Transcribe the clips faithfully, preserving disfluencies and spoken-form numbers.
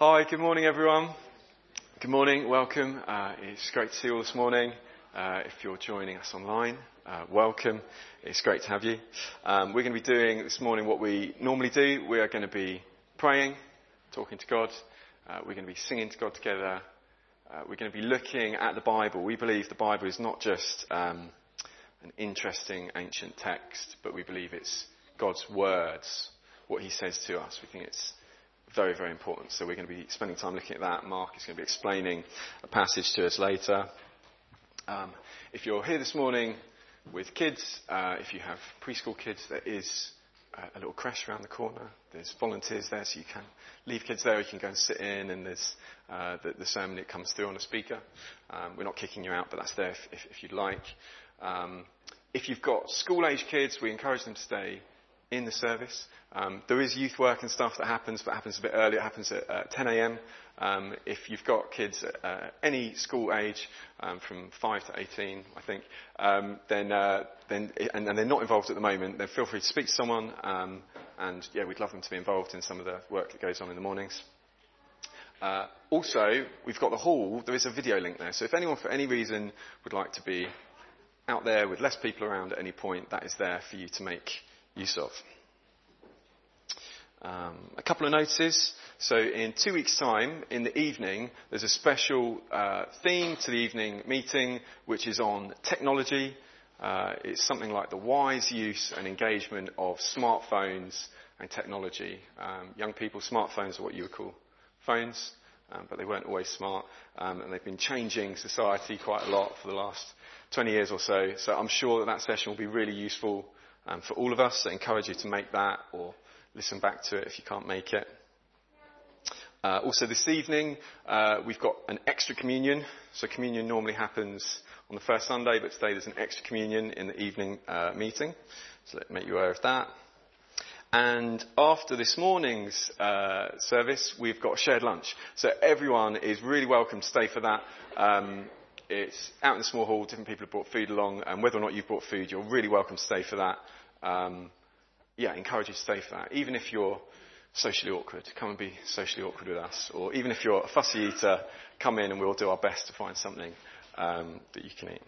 Hi, good morning everyone. Good morning, welcome. Uh, it's great to see you all this morning. Uh, if you're joining us online, uh, welcome. It's great to have you. Um, we're going to be doing this morning what we normally do. We are going to be praying, talking to God. Uh, we're going to be singing to God together. Uh, we're going to be looking at the Bible. We believe the Bible is not just um, an interesting ancient text, but we believe it's God's words, what he says to us. We think it's very, very important. So we're going to be spending time looking at that. Mark is going to be explaining a passage to us later. Um, if you're here this morning with kids, uh, if you have preschool kids, there is a little creche around the corner. There's volunteers there, so you can leave kids there. You can go and sit in, and there's uh, the, the sermon that comes through on a speaker. Um, we're not kicking you out, but that's there if, if, if you'd like. Um, if you've got school-age kids, we encourage them to stay in the service. Um, there is youth work and stuff that happens, but it happens a bit earlier. It happens at uh, ten a.m. Um, if you've got kids at uh, any school age, um, from five to eighteen, I think, um, then, uh, then and, and they're not involved at the moment, then feel free to speak to someone. Um, and yeah, we'd love them to be involved in some of the work that goes on in the mornings. Uh, also, we've got the hall. There is a video link there. So if anyone, for any reason, would like to be out there with less people around at any point, that is there for you to make use of. Um, a couple of notices. So in two weeks' time, in the evening, there's a special uh, theme to the evening meeting, which is on technology. Uh, it's something like the wise use and engagement of smartphones and technology. Um, young people, smartphones are what you would call phones, um, but they weren't always smart, um, and they've been changing society quite a lot for the last twenty years or so. So I'm sure that that session will be really useful um, for all of us. So I encourage you to make that or listen back to it if you can't make it. Uh, also this evening, uh, we've got an extra communion. So communion normally happens on the first Sunday, but today there's an extra communion in the evening uh, meeting. So let me make you aware of that. And after this morning's uh, service, we've got a shared lunch. So everyone is really welcome to stay for that. Um, it's out in the small hall. Different people have brought food along. And whether or not you've brought food, you're really welcome to stay for that. Um, yeah, I encourage you to stay for that. Even if you're socially awkward, come and be socially awkward with us. Or even if you're a fussy eater, come in and we'll do our best to find something um, that you can eat.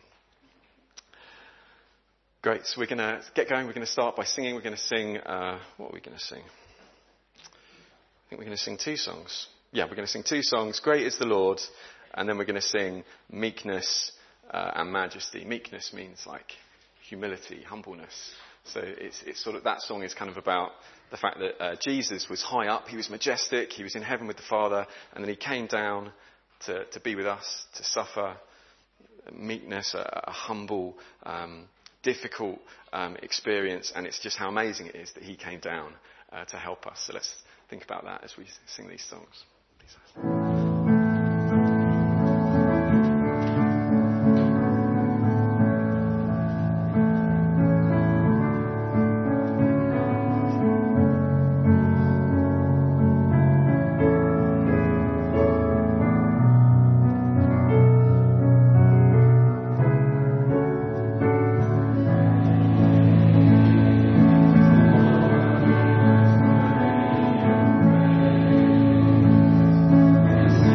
Great, so we're going to get going. We're going to start by singing. We're going to sing, uh, what are we going to sing? I think we're going to sing two songs. Yeah, we're going to sing two songs. Great is the Lord. And then we're going to sing meekness uh, and majesty. Meekness means like humility, humbleness. So it's, it's sort of, that song is kind of about the fact that uh, Jesus was high up, he was majestic, he was in heaven with the Father, and then he came down to, to be with us, to suffer meekness, a, a humble, um, difficult um, experience, and it's just how amazing it is that he came down uh, to help us. So let's think about that as we sing these songs. Please.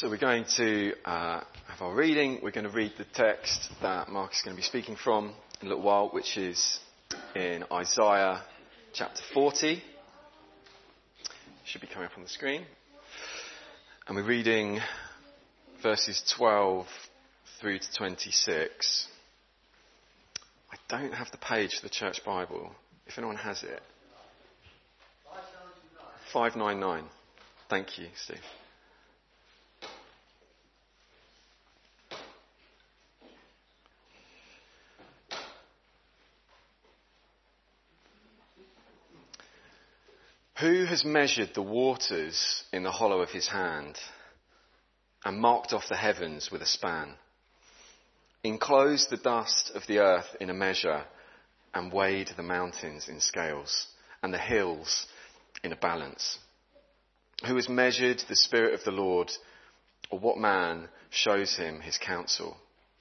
So we're going to uh, have our reading. We're going to read the text that Mark is going to be speaking from in a little while, which is in Isaiah chapter forty. Should be coming up on the screen. And we're reading verses twelve through to twenty-six. I don't have the page for the church Bible. If anyone has it. five ninety-nine. Thank you, Steve. Who has measured the waters in the hollow of his hand and marked off the heavens with a span, enclosed the dust of the earth in a measure and weighed the mountains in scales and the hills in a balance? Who has measured the Spirit of the Lord, or what man shows him his counsel?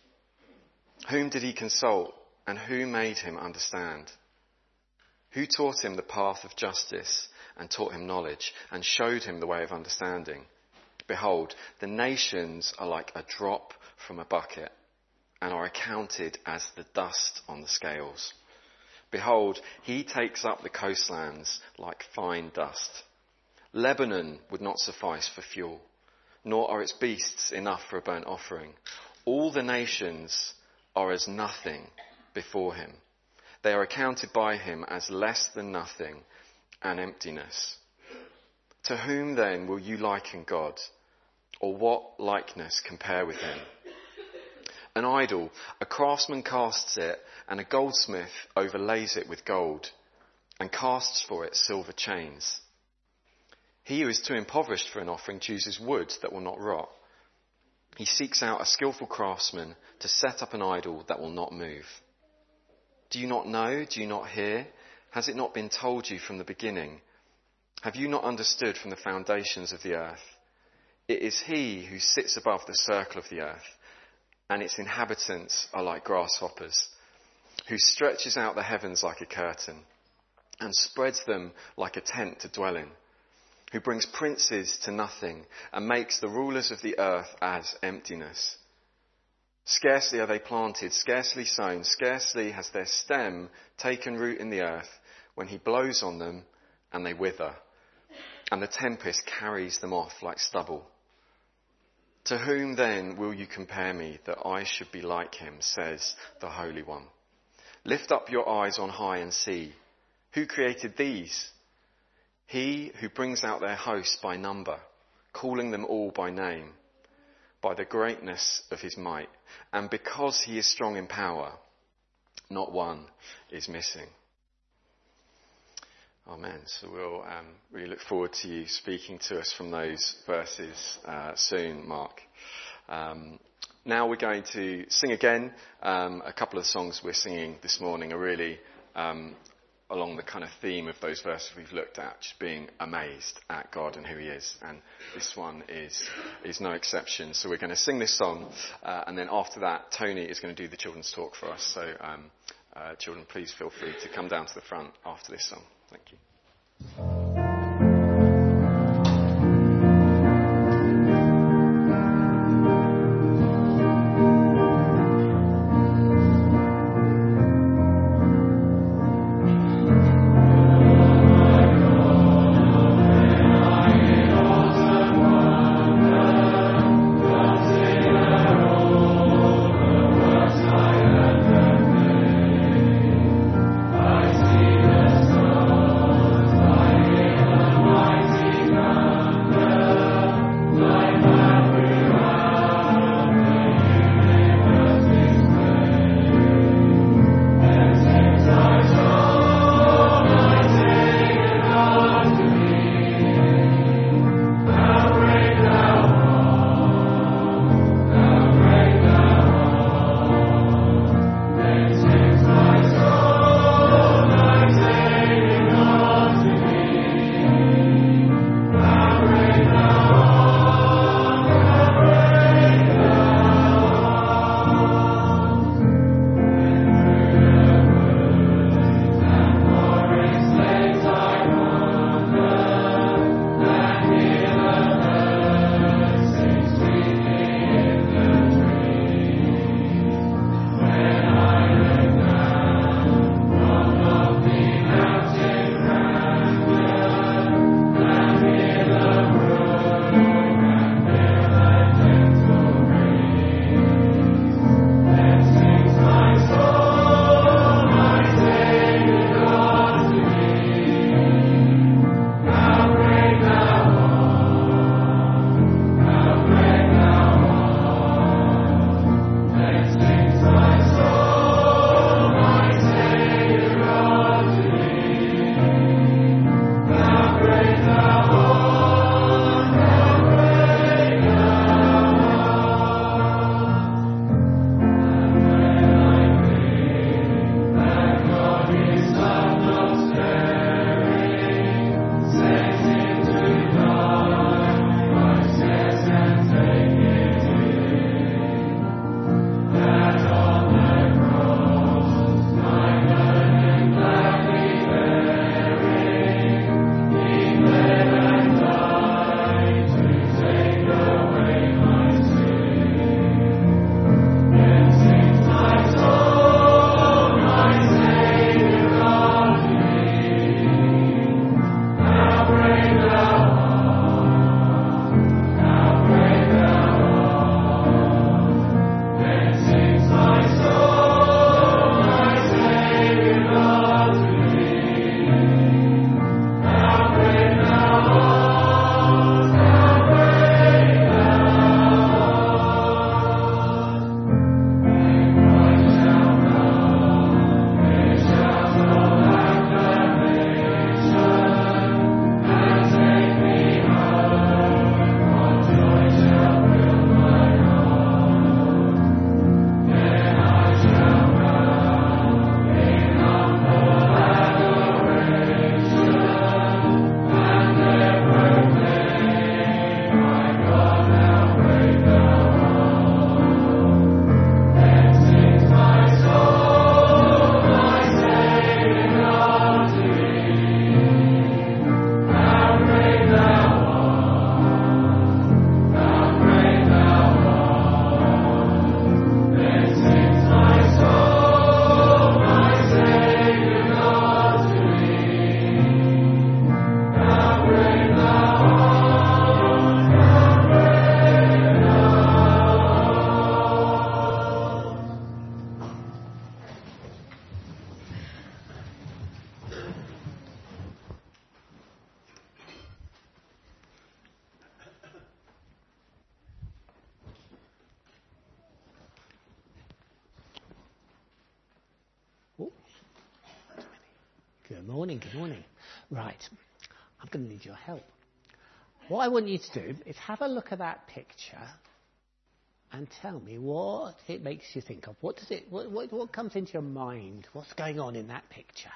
Whom did he consult, and who made him understand? Who taught him the path of justice, and taught him knowledge, and showed him the way of understanding? Behold, the nations are like a drop from a bucket, and are accounted as the dust on the scales. Behold, he takes up the coastlands like fine dust. Lebanon would not suffice for fuel, nor are its beasts enough for a burnt offering. All the nations are as nothing before him. They are accounted by him as less than nothing and emptiness. To whom then will you liken God, or what likeness compare with him? An idol, a craftsman casts it, and a goldsmith overlays it with gold, and casts for it silver chains. He who is too impoverished for an offering chooses wood that will not rot. He seeks out a skillful craftsman to set up an idol that will not move. Do you not know? Do you not hear? Has it not been told you from the beginning? Have you not understood from the foundations of the earth? It is he who sits above the circle of the earth, and its inhabitants are like grasshoppers, who stretches out the heavens like a curtain, and spreads them like a tent to dwell in, who brings princes to nothing, and makes the rulers of the earth as emptiness. Scarcely are they planted, scarcely sown, scarcely has their stem taken root in the earth, when he blows on them and they wither, and the tempest carries them off like stubble. To whom then will you compare me, that I should be like him, says the Holy One? Lift up your eyes on high and see. Who created these? He who brings out their hosts by number, calling them all by name, by the greatness of his might. And because he is strong in power, not one is missing. Amen. So we'll um, really look forward to you speaking to us from those verses uh, soon, Mark. Um, now we're going to sing again. Um, a couple of songs we're singing this morning are really um, along the kind of theme of those verses we've looked at, just being amazed at God and who he is. And this one is is no exception. So we're going to sing this song, uh, and then after that, Tony is going to do the children's talk for us. So um, uh, children, please feel free to come down to the front after this song. Thank you. I see the stars. Good morning, good morning. Right, I'm going to need your help. What I want you to do is have a look at that picture and tell me what it makes you think of. What does it? What, what, what comes into your mind? What's going on in that picture?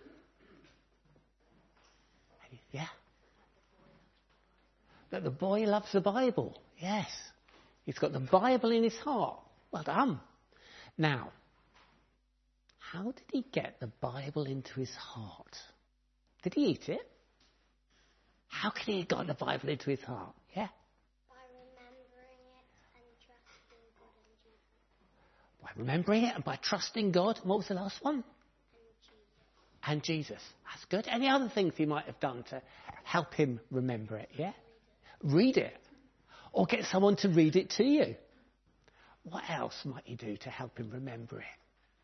Yeah? That the boy loves the Bible. Yes. He's got the Bible in his heart. Well done. Now, how did he get the Bible into his heart? Did he eat it? How could he have got the Bible into his heart? Yeah? By remembering it and trusting God and Jesus. By remembering it and by trusting God. What was the last one? And Jesus. And Jesus. That's good. Any other things he might have done to help him remember it? Yeah? Read it. Or get someone to read it to you. What else might you do to help him remember it?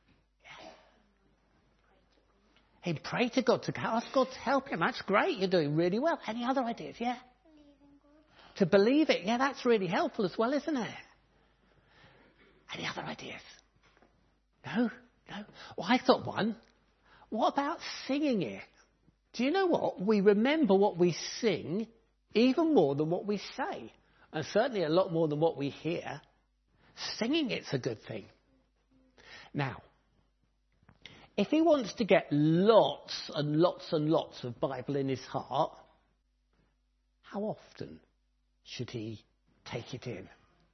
He pray to God, to ask God to help him. That's great. You're doing really well. Any other ideas? Yeah? Believe To believe it. Yeah, that's really helpful as well, isn't it? Any other ideas? No? No? Well, I thought one. What about singing it? Do you know what? We remember what we sing even more than what we say. And certainly a lot more than what we hear. Singing it's a good thing. Now, if he wants to get lots and lots and lots of Bible in his heart, how often should he take it in?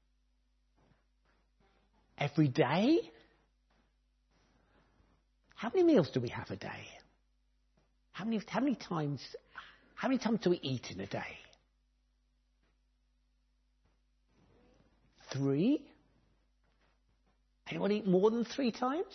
Every day? How many meals do we have a day? How many, how many times, how many times do we eat in a day? Three? Anyone eat more than three times?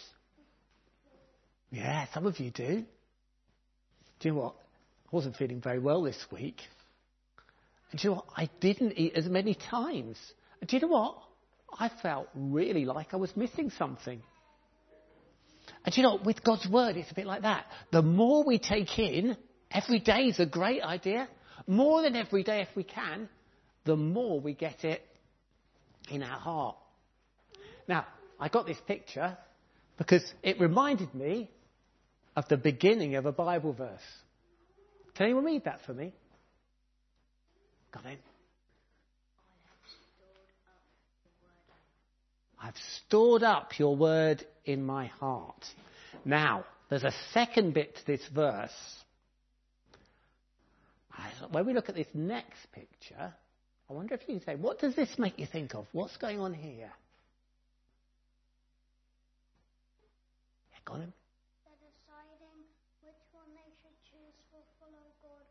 Yeah, some of you do. Do you know what? I wasn't feeling very well this week. And do you know what? I didn't eat as many times. And do you know what? I felt really like I was missing something. And do you know what? With God's word, it's a bit like that. The more we take in, every day is a great idea. More than every day if we can, the more we get it in our heart. Now, I got this picture because it reminded me of the beginning of a Bible verse. Can anyone read that for me? Come in. I've stored up your word in my heart. Now, there's a second bit to this verse. When we look at this next picture, I wonder if you can say, what does this make you think of? What's going on here? Yeah, go on. They're deciding which one they should choose for follow God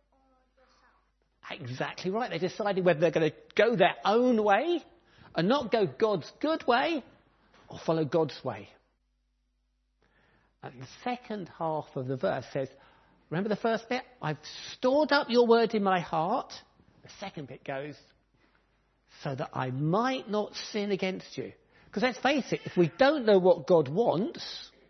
or yourself. Exactly right. They're deciding whether they're going to go their own way and not go God's good way or follow God's way. And the second half of the verse says, remember the first bit? I've stored up your word in my heart. The second bit goes, so that I might not sin against you. Because let's face it, if we don't know what God wants,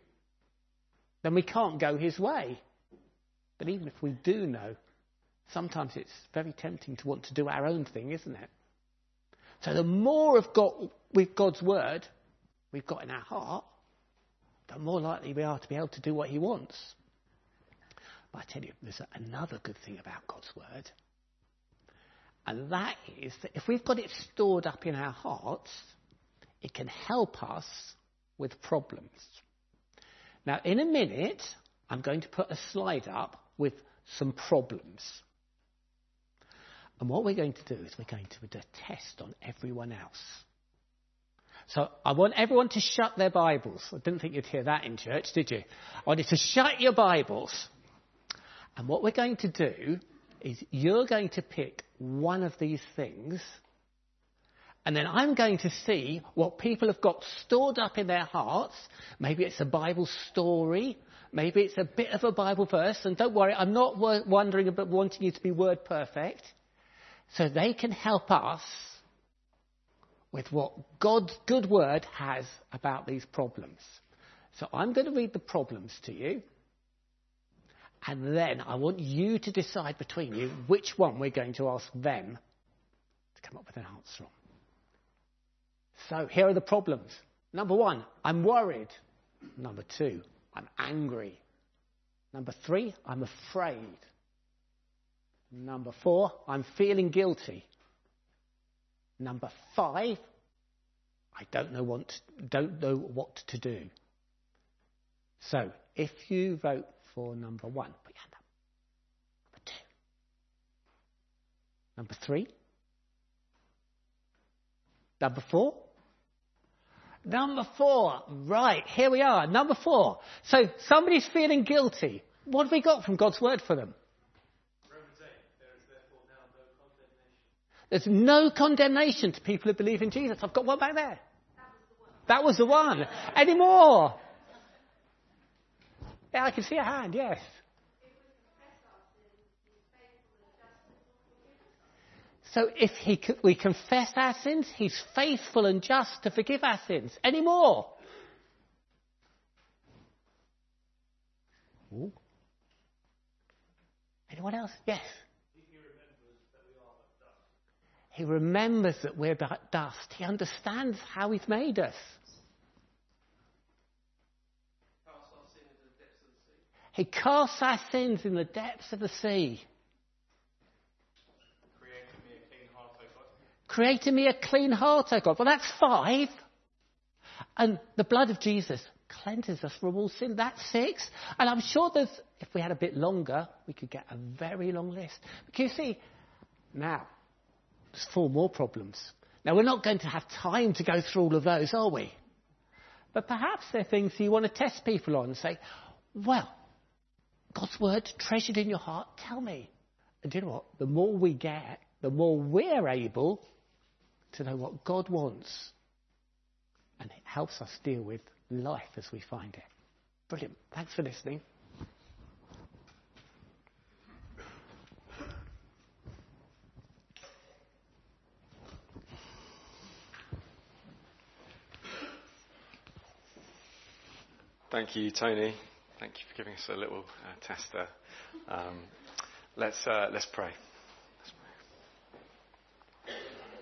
then we can't go his way. But even if we do know, sometimes it's very tempting to want to do our own thing, isn't it? So the more of God, with God's word we've got in our heart, the more likely we are to be able to do what he wants. But I tell you, there's another good thing about God's word. And that is that if we've got it stored up in our hearts, it can help us with problems. Now, in a minute, I'm going to put a slide up with some problems. And what we're going to do is we're going to do a test on everyone else. So I want everyone to shut their Bibles. I didn't think you'd hear that in church, did you? I want you to shut your Bibles. And what we're going to do is you're going to pick one of these things, and then I'm going to see what people have got stored up in their hearts. Maybe it's a Bible story. Maybe it's a bit of a Bible verse. And don't worry, I'm not wondering about wanting you to be word perfect. So they can help us with what God's good word has about these problems. So I'm going to read the problems to you. And then I want you to decide between you which one we're going to ask them to come up with an answer on. So here are the problems. Number one, I'm worried. Number two, I'm angry. Number three, I'm afraid. Number four, I'm feeling guilty. Number five, I don't know what don't know what to do. So, if you vote for number one, put your hand up. Number two. Number three. Number four. Number four. Right, here we are. Number four. So, somebody's feeling guilty. What have we got from God's word for them? There's no condemnation to people who believe in Jesus. I've got one back there. That was the one. That was the one. Any more? Yeah, I can see a hand, yes. So if he, we confess our sins, he's faithful and just to forgive our sins. Any more? Ooh. Anyone else? Yes. He remembers that we're but dust. He understands how he's made us. He casts our sins in the depths of the sea. Creating me a clean heart, O God. Well, that's five. And the blood of Jesus cleanses us from all sin. That's six. And I'm sure there's, if we had a bit longer, we could get a very long list. But you see, now, there's four more problems. Now, we're not going to have time to go through all of those, are we? But perhaps they're things you want to test people on and say, well, God's word treasured in your heart, tell me. And do you know what? The more we get, the more we're able to know what God wants. And it helps us deal with life as we find it. Brilliant. Thanks for listening. Thank you, Tony. Thank you for giving us a little uh, tester. Um, let's uh, let's pray. Let's pray.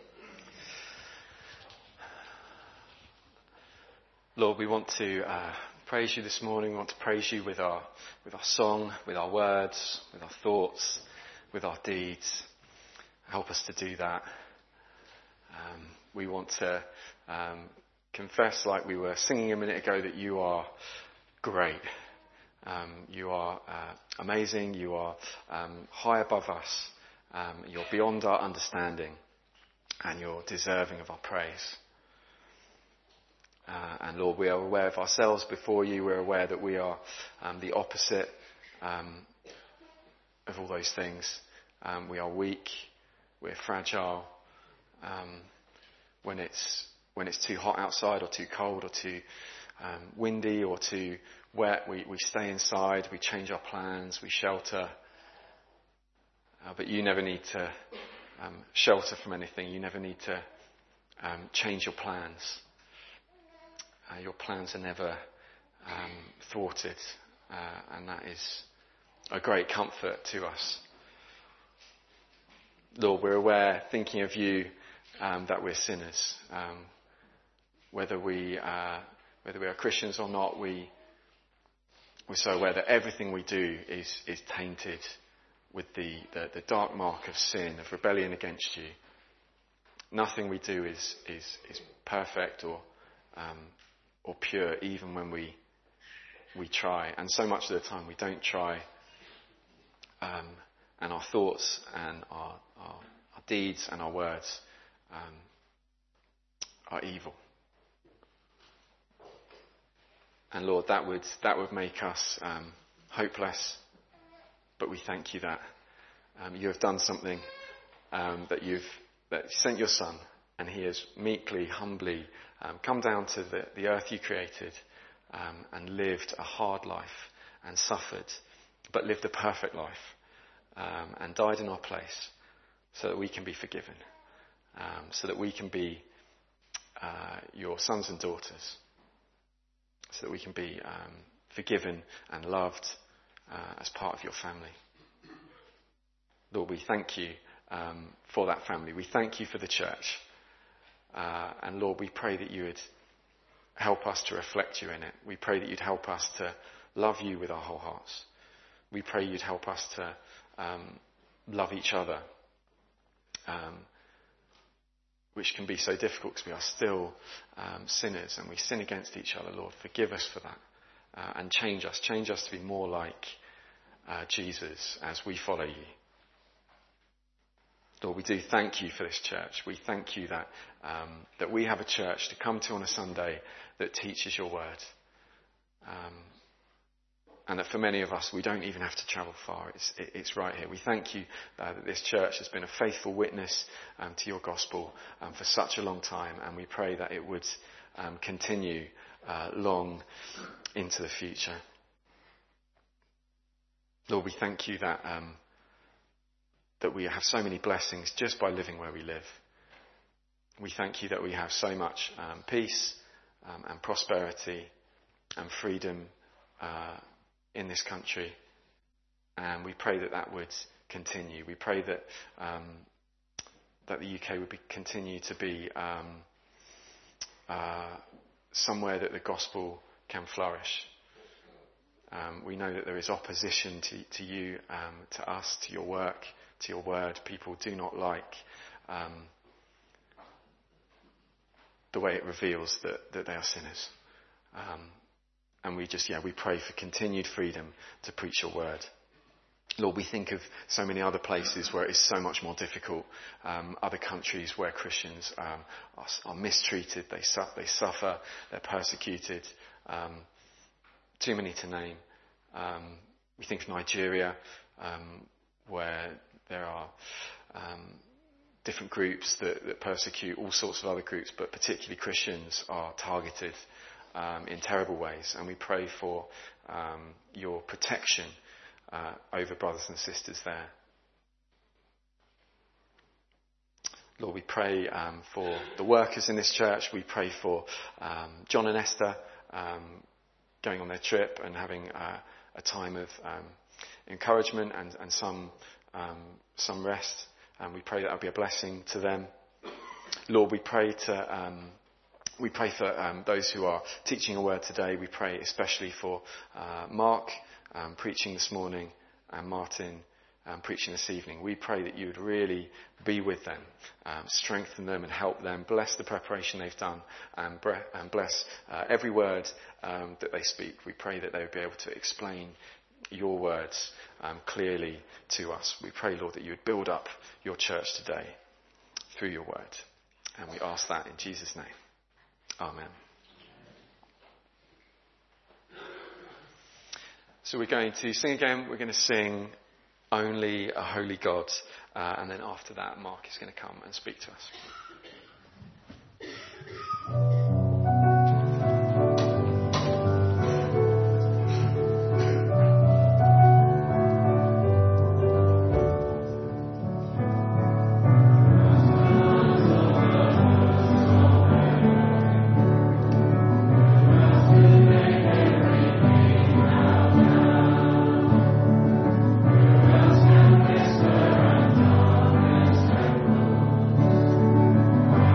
Lord, we want to uh, praise you this morning. We want to praise you with our with our song, with our words, with our thoughts, with our deeds. Help us to do that. Um, we want to um, confess, like we were singing a minute ago, that you are great. Um, you are uh, amazing. You are um, high above us. Um, you're beyond our understanding, and you're deserving of our praise. Uh, and Lord, we are aware of ourselves before you. We're aware that we are um, the opposite um, of all those things. Um, we are weak. We're fragile. Um, when it's when it's too hot outside, or too cold, or too um, windy, or too wet, we, we stay inside. We change our plans. We shelter. Uh, but you never need to um, shelter from anything. You never need to um, change your plans. Uh, your plans are never um, thwarted, uh, and that is a great comfort to us. Lord, we're aware, thinking of you, um, that we're sinners. Um, whether we uh, whether we are Christians or not, we we're so aware that everything we do is is tainted with the, the, the dark mark of sin, of rebellion against you. Nothing we do is is is perfect or um, or pure, even when we we try. And so much of the time we don't try. Um, and our thoughts and our, our, our deeds and our words um, are evil. And Lord, that would that would make us um, hopeless. But we thank you that um, you have done something, um, that you've that you sent your Son, and he has meekly, humbly um, come down to the, the earth you created, um, and lived a hard life and suffered, but lived a perfect life. Um, and died in our place so that we can be forgiven, um, so that we can be uh, your sons and daughters, so that we can be um, forgiven and loved uh, as part of your family. Lord, we thank you um, for that family. We thank you for the church. Uh, and Lord, we pray that you would help us to reflect you in it. We pray that you'd help us to love you with our whole hearts. we pray you'd help us to um, love each other, um, which can be so difficult because we are still um, sinners and we sin against each other. Lord, forgive us for that uh, and change us. Change us to be more like uh, Jesus as we follow you. Lord, we do thank you for this church. We thank you that um, that we have a church to come to on a Sunday that teaches your word. Um, and that for many of us, we don't even have to travel far. It's, it, it's right here. We thank you uh, that this church has been a faithful witness um, to your gospel um, for such a long time. And we pray that it would um, continue uh, long into the future. Lord, we thank you that... Um, that we have so many blessings just by living where we live. We thank you that we have so much um, peace um, and prosperity and freedom uh, in this country. And we pray that that would continue. We pray that um, that the U K would be, continue to be um, uh, somewhere that the gospel can flourish. Um, we know that there is opposition to, to you, um, to us, to your work, to your word. People do not like um, the way it reveals that, that they are sinners. Um, and we just, yeah, we pray for continued freedom to preach your word. Lord, we think of so many other places where it is so much more difficult. Um, other countries where Christians um, are, are mistreated, they, su- they suffer, they're persecuted. Um, too many to name. Um, we think of Nigeria, um, where there are um, different groups that, that persecute all sorts of other groups, but particularly Christians are targeted um, in terrible ways. And we pray for um, your protection uh, over brothers and sisters there. Lord, we pray um, for the workers in this church. We pray for um, John and Esther um, going on their trip and having uh, a time of um, encouragement and, and some um, some rest. And we pray that will be a blessing to them. Lord, we pray to um, we pray for um, those who are teaching a word today. We pray especially for uh, Mark um, preaching this morning and Martin um, preaching this evening. We pray that you would really be with them, um, strengthen them and help them. Bless the preparation they've done and, bre- and bless uh, every word um, that they speak. We pray that they would be able to explain your words um, clearly to us. We pray, Lord, that you would build up your church today through your word. And we ask that in Jesus' name. Amen. So we're going to sing again. We're going to sing Only a Holy God. Uh, and then after that, Mark is going to come and speak to us. Thank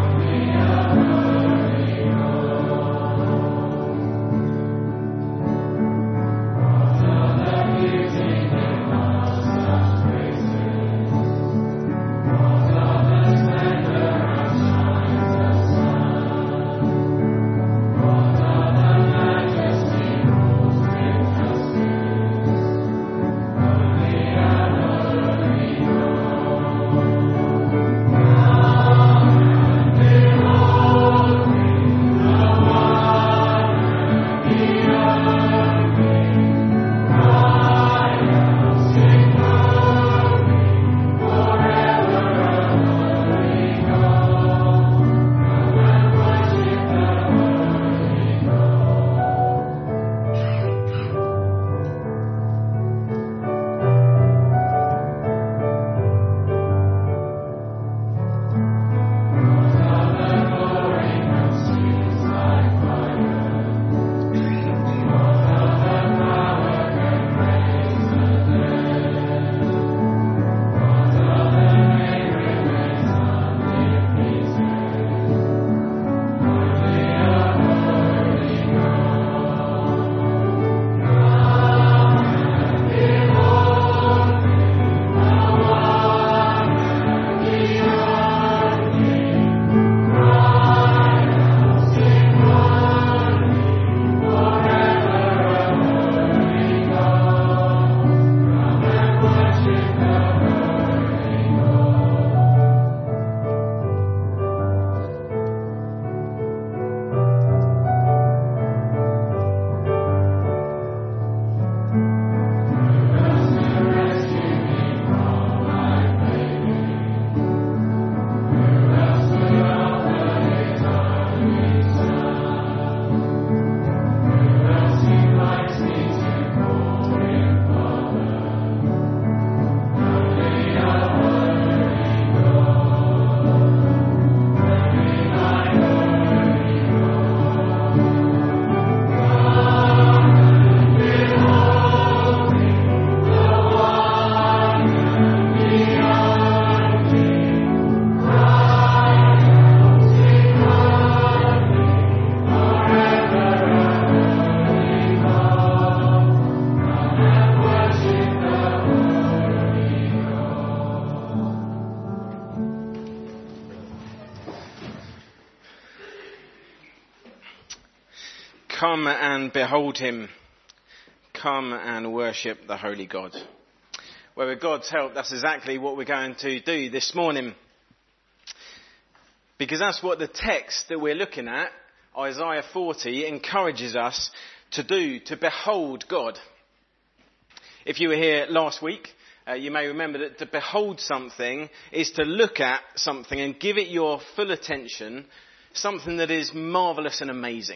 Come and behold him. Come and worship the holy God. Well, with God's help, that's exactly what we're going to do this morning. Because that's what the text that we're looking at, Isaiah forty, encourages us to do, to behold God. If you were here last week, uh, you may remember that to behold something is to look at something and give it your full attention, something that is marvellous and amazing.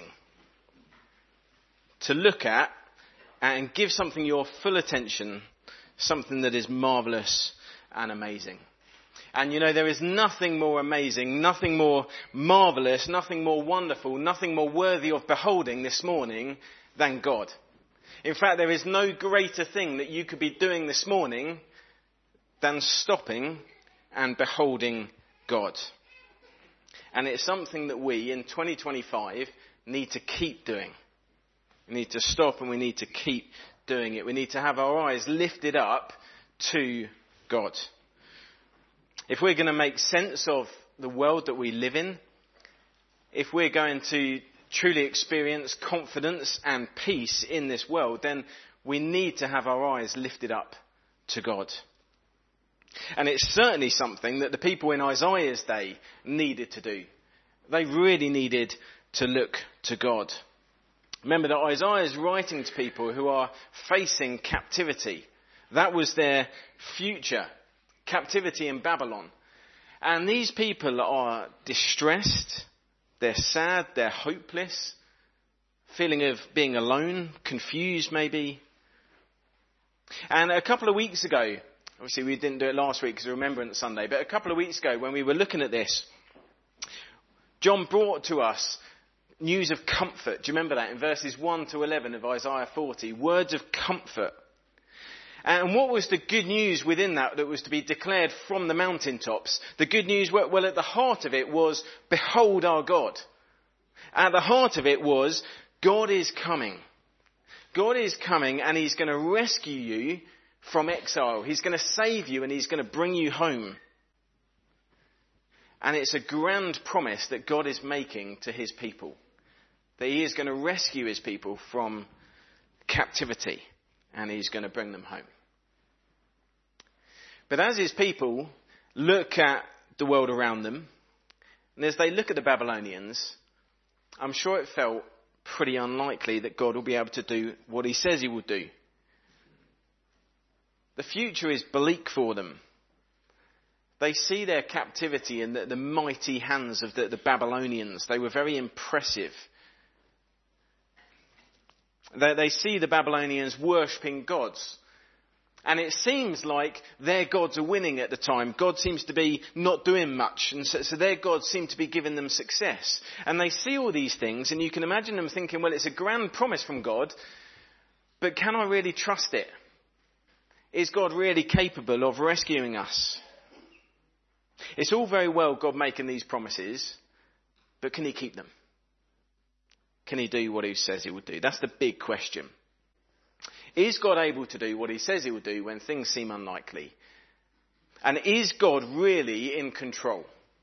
To look at and give something your full attention, something that is marvellous and amazing. And you know, there is nothing more amazing, nothing more marvellous, nothing more wonderful, nothing more worthy of beholding this morning than God. In fact, there is no greater thing that you could be doing this morning than stopping and beholding God. And it's something that we in twenty twenty-five need to keep doing. We need to stop and we need to keep doing it. We need to have our eyes lifted up to God. If we're going to make sense of the world that we live in, if we're going to truly experience confidence and peace in this world, then we need to have our eyes lifted up to God. And it's certainly something that the people in Isaiah's day needed to do. They really needed to look to God. Remember that Isaiah is writing to people who are facing captivity. That was their future, captivity in Babylon. And these people are distressed, they're sad, they're hopeless, feeling of being alone, confused maybe. And a couple of weeks ago, obviously we didn't do it last week because of Remembrance Sunday, but a couple of weeks ago when we were looking at this, John brought to us news of comfort. Do you remember that in verses one to eleven of Isaiah forty? Words of comfort. And what was the good news within that that was to be declared from the mountaintops? The good news, well, at the heart of it was, behold our God. At the heart of it was, God is coming. God is coming and he's going to rescue you from exile. He's going to save you and he's going to bring you home. And it's a grand promise that God is making to his people. That he is going to rescue his people from captivity and he's going to bring them home. But as his people look at the world around them, and as they look at the Babylonians, I'm sure it felt pretty unlikely that God will be able to do what he says he will do. The future is bleak for them. They see their captivity in the, the mighty hands of the, the Babylonians. They were very impressive. They, they see the Babylonians worshipping gods. And it seems like their gods are winning at the time. God seems to be not doing much. And so, so their gods seem to be giving them success. And they see all these things and you can imagine them thinking, well, it's a grand promise from God, but can I really trust it? Is God really capable of rescuing us? It's all very well God making these promises, but can he keep them? Can he do what he says he will do? That's the big question. Is God able to do what he says he will do when things seem unlikely? And is God really in control?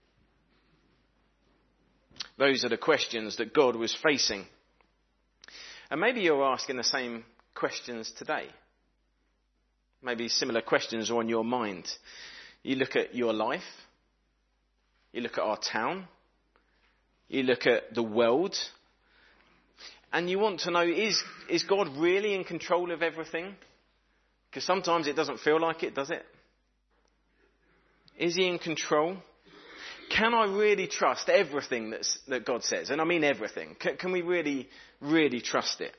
Those are the questions that God was facing. And maybe you're asking the same questions today. Maybe similar questions are on your mind. You look at your life. You look at our town. You look at the world. And you want to know, is, is God really in control of everything? Because sometimes it doesn't feel like it, does it? Is he in control? Can I really trust everything that's, that God says? And I mean everything. Can, can we really, really trust it?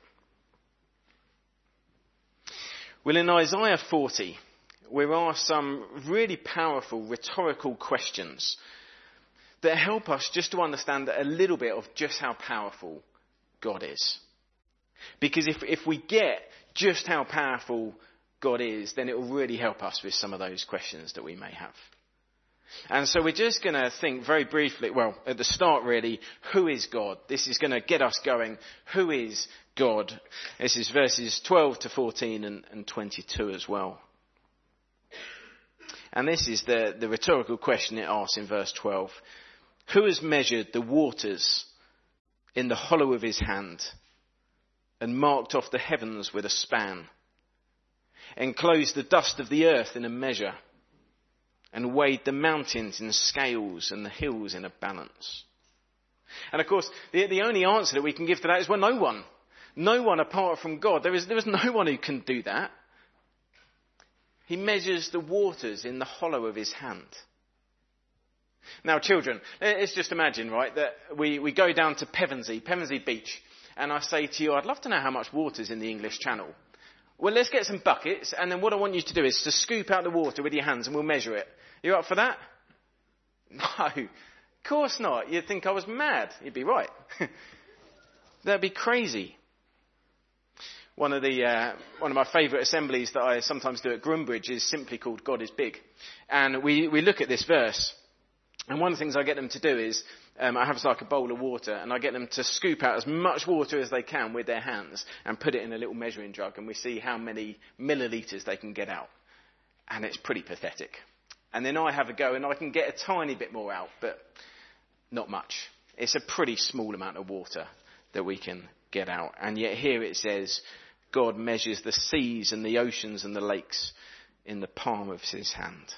Well, in Isaiah forty, we're asked some really powerful rhetorical questions that help us just to understand a little bit of just how powerful God is. Because if, if we get just how powerful God is, then it will really help us with some of those questions that we may have. And so we're just going to think very briefly, well, at the start really, who is God? This is going to get us going. Who is God? This is verses twelve to fourteen and, and twenty-two as well. And this is the, the rhetorical question it asks in verse twelve. Who has measured the waters in the hollow of his hand, and marked off the heavens with a span, enclosed the dust of the earth in a measure, and weighed the mountains in scales and the hills in a balance. And of course, the, the only answer that we can give to that is, well, no one. No one apart from God. There is, there is no one who can do that. He measures the waters in the hollow of his hand. Now, children, let's just imagine, right, that we, we go down to Pevensey, Pevensey Beach, and I say to you, I'd love to know how much water's in the English Channel. Well, let's get some buckets, and then what I want you to do is to scoop out the water with your hands, and we'll measure it. You up for that? No, of course not. You'd think I was mad. You'd be right. That'd be crazy. One of the uh, one of my favourite assemblies that I sometimes do at Groombridge is simply called God is Big. And we, we look at this verse, and one of the things I get them to do is, um, I have like a bowl of water, and I get them to scoop out as much water as they can with their hands and put it in a little measuring jug, and we see how many millilitres they can get out. And it's pretty pathetic. And then I have a go, and I can get a tiny bit more out, but not much. It's a pretty small amount of water that we can get out. And yet here it says, God measures the seas and the oceans and the lakes in the palm of his hand.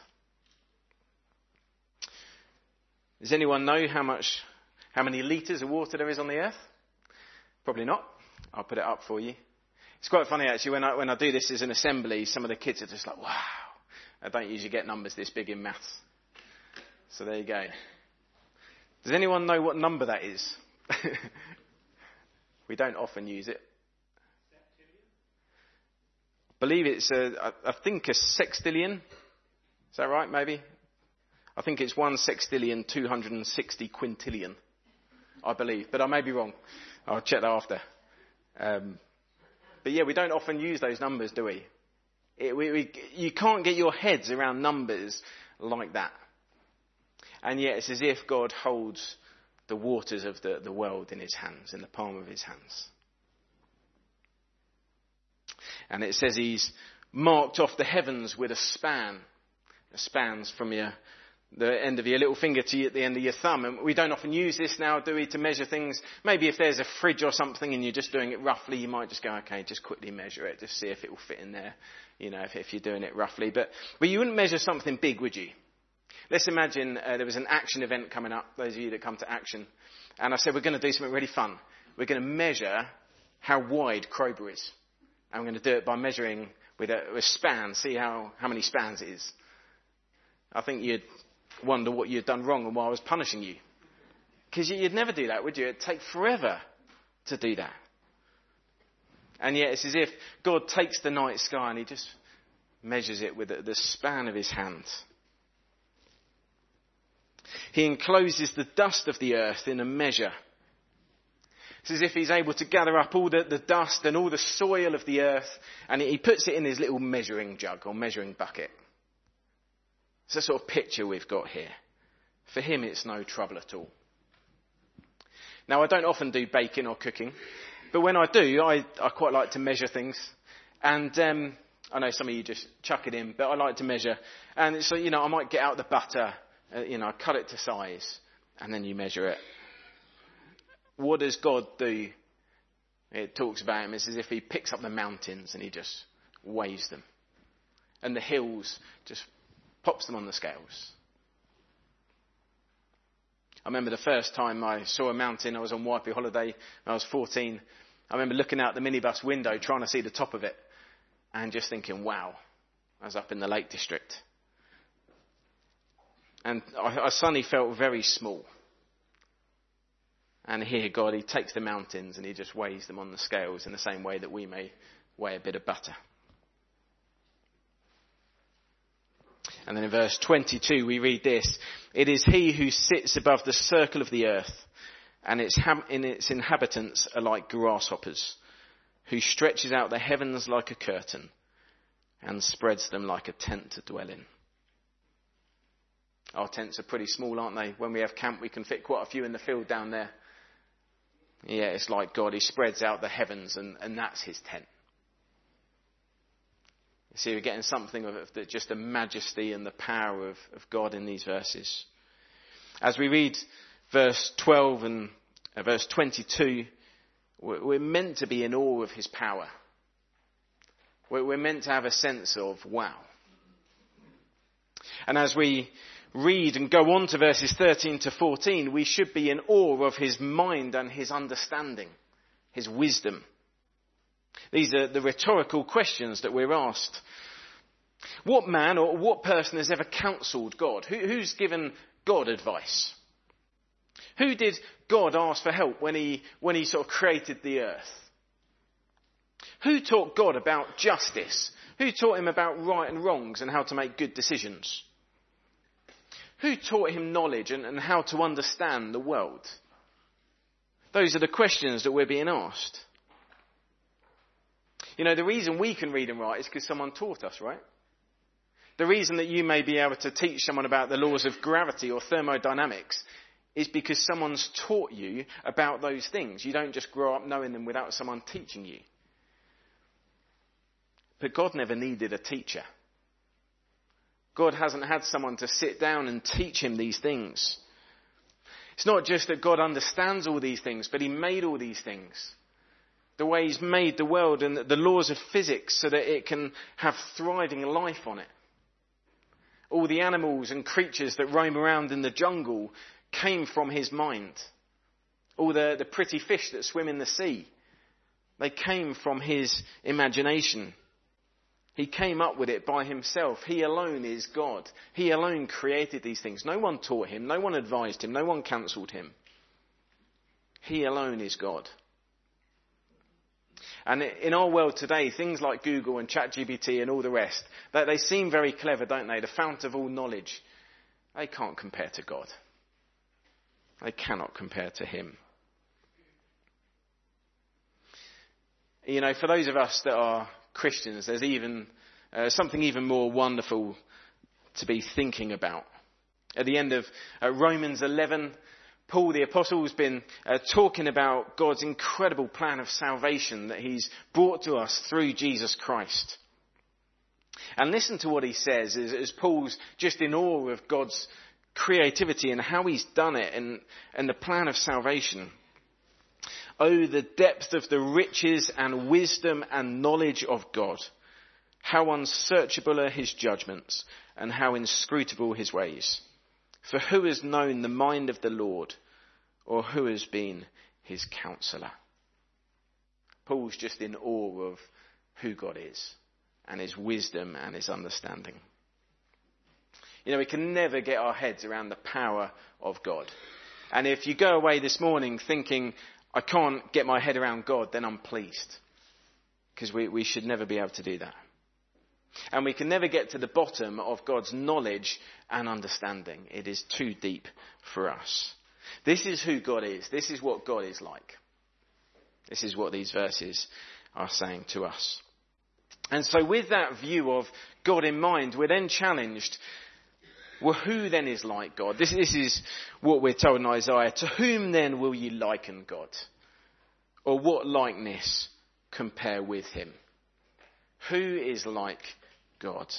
Does anyone know how much, how many litres of water there is on the earth? Probably not. I'll put it up for you. It's quite funny actually, when I, when I do this as an assembly, some of the kids are just like, wow. I don't usually get numbers this big in maths. So there you go. Does anyone know what number that is? We don't often use it. I believe it's, a, I think, a sextillion. Is that right, maybe? I think it's one sextillion, two hundred sixty quintillion, I believe. But I may be wrong. I'll check that after. Um, but yeah, we don't often use those numbers, do we? It, we, we? You can't get your heads around numbers like that. And yet it's as if God holds the waters of the, the world in his hands, in the palm of his hands. And it says he's marked off the heavens with a span. A span's from your, the end of your little finger to the end of your thumb. And we don't often use this now, do we, to measure things. Maybe if there's a fridge or something and you're just doing it roughly, you might just go, okay, just quickly measure it, just see if it will fit in there, you know, if, if you're doing it roughly. But, but you wouldn't measure something big, would you? Let's imagine uh, there was an action event coming up, those of you that come to Action. And I said, we're going to do something really fun. We're going to measure how wide Crowborough is. And we're going to do it by measuring with a, a span, see how, how many spans it is. I think you'd wonder what you'd done wrong and why I was punishing you. Because you'd never do that, would you? It'd take forever to do that. And yet it's as if God takes the night sky and he just measures it with the, the span of his hand. He encloses the dust of the earth in a measure. It's as if he's able to gather up all the, the dust and all the soil of the earth, and he puts it in his little measuring jug or measuring bucket. It's a sort of picture we've got here. For him, it's no trouble at all. Now, I don't often do baking or cooking, but when I do, I, I quite like to measure things. And um, I know some of you just chuck it in, but I like to measure. And so, you know, I might get out the butter, uh, you know, cut it to size, and then you measure it. What does God do? It talks about him. It's as if he picks up the mountains and he just weighs them. And the hills, just pops them on the scales. I remember the first time I saw a mountain, I was on Waipi holiday when I was fourteen. I remember looking out the minibus window, trying to see the top of it, and just thinking, wow, I was up in the Lake District. And I, I suddenly felt very small. And here, God, he takes the mountains and he just weighs them on the scales in the same way that we may weigh a bit of butter. And then in verse twenty-two, we read this. It is he who sits above the circle of the earth, and its, ham- in its inhabitants are like grasshoppers, who stretches out the heavens like a curtain and spreads them like a tent to dwell in. Our tents are pretty small, aren't they? When we have camp, we can fit quite a few in the field down there. Yeah, it's like God. He spreads out the heavens, and, and that's his tent. You see, we're getting something of it, that just the majesty and the power of, of God in these verses. As we read verse twelve and uh, verse twenty-two, We're meant to be in awe of his power. We're meant to have a sense of wow. And as we read and go on to verses thirteen to fourteen, we should be in awe of his mind and his understanding, his wisdom. These are the rhetorical questions that we're asked. What man or what person has ever counselled God? Who, who's given God advice? Who did God ask for help when he, when he sort of created the earth? Who taught God about justice? Who taught him about right and wrongs and how to make good decisions? Who taught him knowledge and, and how to understand the world? Those are the questions that we're being asked. You know, the reason we can read and write is because someone taught us, right? The reason that you may be able to teach someone about the laws of gravity or thermodynamics is because someone's taught you about those things. You don't just grow up knowing them without someone teaching you. But God never needed a teacher. God hasn't had someone to sit down and teach him these things. It's not just that God understands all these things, but he made all these things. The way he's made the world and the laws of physics so that it can have thriving life on it. All the animals and creatures that roam around in the jungle came from his mind. All the, the pretty fish that swim in the sea, they came from his imagination. He came up with it by himself. He alone is God. He alone created these things. No one taught him. No one advised him. No one counselled him. He alone is God. And in our world today, things like Google and ChatGPT and all the rest, they, they seem very clever, don't they? The fount of all knowledge. They can't compare to God. They cannot compare to him. You know, for those of us that are Christians, there's even uh, something even more wonderful to be thinking about. At the end of uh, Romans eleven, Paul the Apostle has been uh, talking about God's incredible plan of salvation that he's brought to us through Jesus Christ. And listen to what he says as, as Paul's just in awe of God's creativity and how he's done it and, and the plan of salvation. Oh, the depth of the riches and wisdom and knowledge of God. How unsearchable are his judgments and how inscrutable his ways. For who has known the mind of the Lord, or who has been his counsellor? Paul's just in awe of who God is and his wisdom and his understanding. You know, we can never get our heads around the power of God. And if you go away this morning thinking, I can't get my head around God, then I'm pleased. Because we, we should never be able to do that. And we can never get to the bottom of God's knowledge and understanding. It is too deep for us. This is who God is. This is what God is like. This is what these verses are saying to us. And so with that view of God in mind, we're then challenged. Well, who then is like God? This, this is what we're told in Isaiah. To whom then will you liken God? Or what likeness compare with him? Who is like God?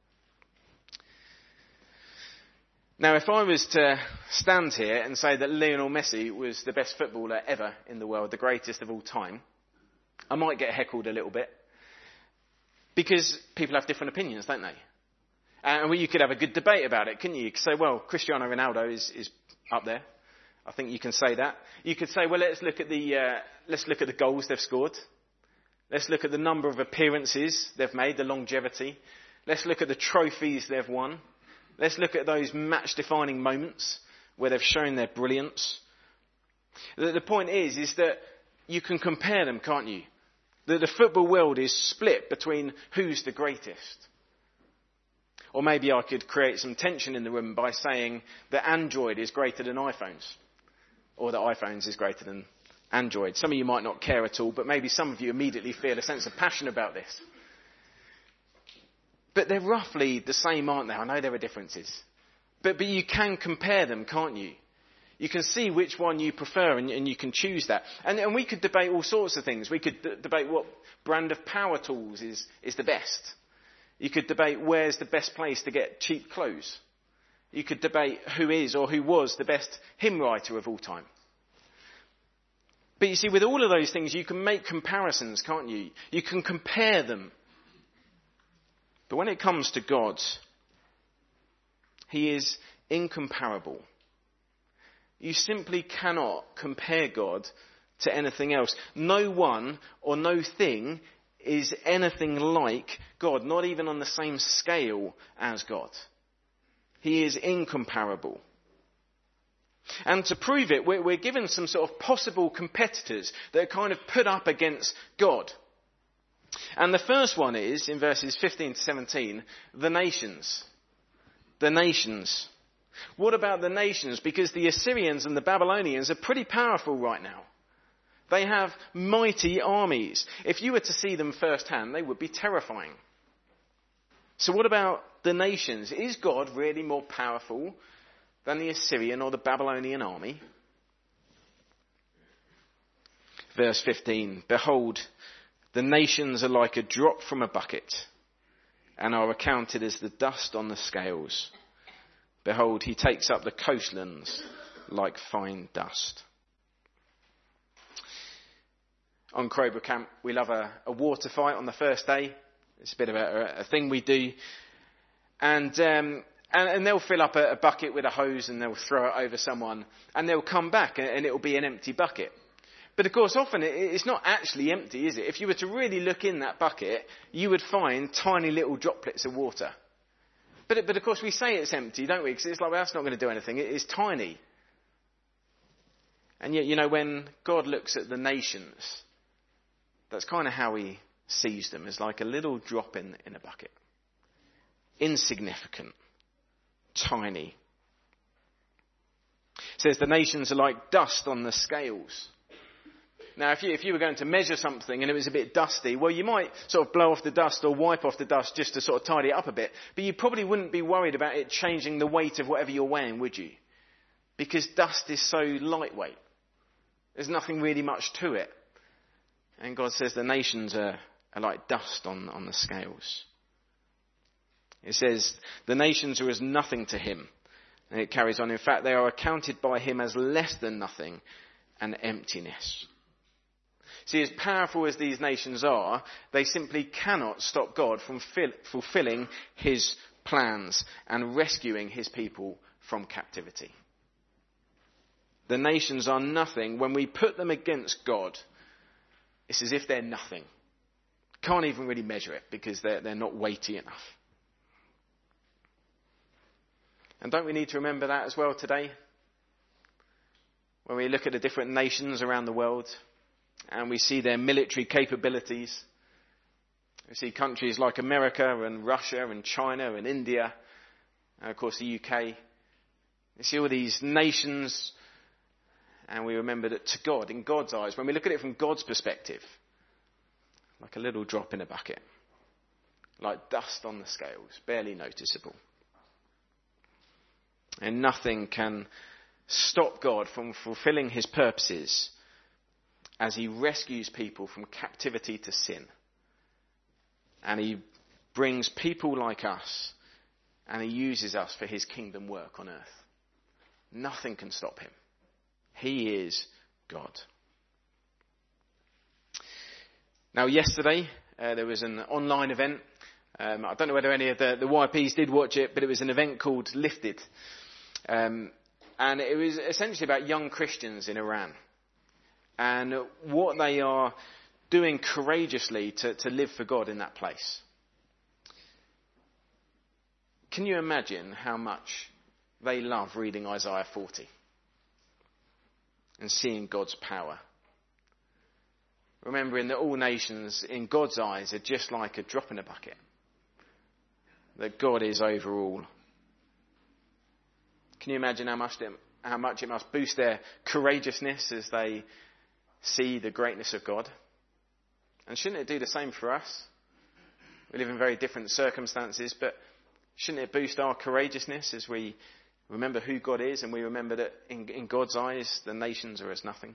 Now, if I was to stand here and say that Lionel Messi was the best footballer ever in the world, the greatest of all time, I might get heckled a little bit. Because people have different opinions, don't they? And well, you could have a good debate about it, couldn't you? You could say, well, Cristiano Ronaldo is, is up there. I think you can say that. You could say, well, let's look at the uh, let's look at the goals they've scored. Let's look at the number of appearances they've made, the longevity. Let's look at the trophies they've won. Let's look at those match-defining moments where they've shown their brilliance. The, the point is, is that you can compare them, can't you? The, the football world is split between who's the greatest. Or maybe I could create some tension in the room by saying that Android is greater than iPhones. Or that iPhones is greater than Android. Some of you might not care at all, but maybe some of you immediately feel a sense of passion about this. But they're roughly the same, aren't they? I know there are differences. But, but you can compare them, can't you? You can see which one you prefer and, and you can choose that. And, and we could debate all sorts of things. We could d- debate what brand of power tools is, is the best. You could debate where's the best place to get cheap clothes. You could debate who is or who was the best hymn writer of all time. But you see, with all of those things, you can make comparisons, can't you? You can compare them. But when it comes to God, he is incomparable. You simply cannot compare God to anything else. No one or no thing is anything like God, not even on the same scale as God. He is incomparable. And to prove it, we're, we're given some sort of possible competitors that are kind of put up against God. And the first one is, in verses fifteen to seventeen, the nations. The nations. What about the nations? Because the Assyrians and the Babylonians are pretty powerful right now. They have mighty armies. If you were to see them firsthand, they would be terrifying. So what about the nations? Is God really more powerful than the Assyrian or the Babylonian army? Verse fifteen, behold, the nations are like a drop from a bucket and are accounted as the dust on the scales. Behold, he takes up the coastlands like fine dust. On Crowborough Camp, we love a, a water fight on the first day. It's a bit of a, a thing we do. And, um, and, and they'll fill up a, a bucket with a hose and they'll throw it over someone and they'll come back and, and it'll be an empty bucket. But of course, often it, it's not actually empty, is it? If you were to really look in that bucket, you would find tiny little droplets of water. But, but of course, we say it's empty, don't we? Because it's like, well, that's not going to do anything. It is tiny. And yet, you know, when God looks at the nations, that's kind of how he sees them, as like a little drop in, in a bucket. Insignificant. Tiny. It says the nations are like dust on the scales. Now, if you, if you were going to measure something and it was a bit dusty, well, you might sort of blow off the dust or wipe off the dust just to sort of tidy it up a bit. But you probably wouldn't be worried about it changing the weight of whatever you're weighing, would you? Because dust is so lightweight. There's nothing really much to it. And God says the nations are, are like dust on, on the scales. It says the nations are as nothing to him. And it carries on. In fact, they are accounted by him as less than nothing and emptiness. See, as powerful as these nations are, they simply cannot stop God from fill, fulfilling his plans and rescuing his people from captivity. The nations are nothing. When we put them against God, it's as if they're nothing. Can't even really measure it because they're, they're not weighty enough. And don't we need to remember that as well today? When we look at the different nations around the world, and we see their military capabilities. We see countries like America and Russia and China and India, and of course the U K. We see all these nations, and we remember that to God, in God's eyes, when we look at it from God's perspective, like a little drop in a bucket, like dust on the scales, barely noticeable. And nothing can stop God from fulfilling his purposes as he rescues people from captivity to sin. And he brings people like us, and he uses us for his kingdom work on earth. Nothing can stop him. He is God. Now, yesterday, uh, there was an online event. Um, I don't know whether any of the, the Y Ps did watch it, but it was an event called Lifted. Um, and it was essentially about young Christians in Iran. And what they are doing courageously to, to live for God in that place. Can you imagine how much they love reading Isaiah forty and seeing God's power? Remembering that all nations in God's eyes are just like a drop in a bucket. That God is over all. Can you imagine how much, it, how much it must boost their courageousness as they see the greatness of God? And shouldn't it do the same for us? We live in very different circumstances, but shouldn't it boost our courageousness as we remember who God is and we remember that in, in God's eyes the nations are as nothing?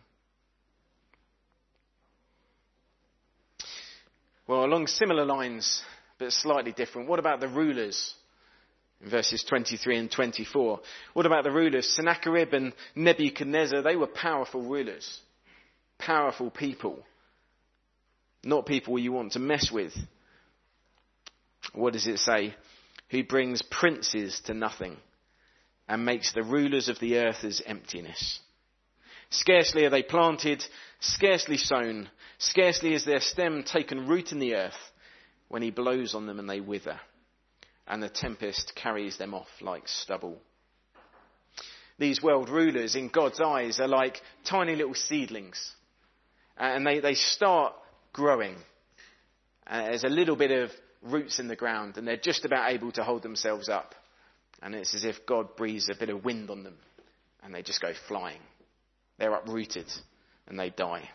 Well, along similar lines, but slightly different, what about the rulers? In verses twenty-three and twenty-four. What about the rulers? Sennacherib and Nebuchadnezzar, they were powerful rulers. powerful people, not people you want to mess with. What does it say? Who brings princes to nothing and makes the rulers of the earth as emptiness. Scarcely are they planted, scarcely sown, scarcely is their stem taken root in the earth, when he blows on them and they wither, and the tempest carries them off like stubble. These world rulers, in God's eyes, are like tiny little seedlings. And they, they start growing. And there's a little bit of roots in the ground, and they're just about able to hold themselves up. And it's as if God breathes a bit of wind on them, and they just go flying. They're uprooted, and they die.